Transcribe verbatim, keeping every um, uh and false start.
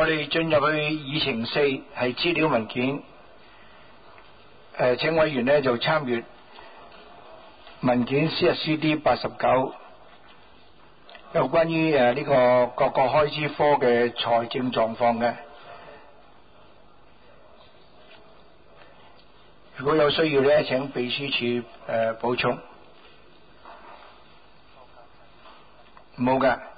我哋進入去議程四係資料文件，誒、呃，請委員呢就參閱文件 C S C D 八十九，有關於誒呢個各個開支科嘅財政狀況嘅。如果有需要呢，請秘書處誒補充。冇㗎。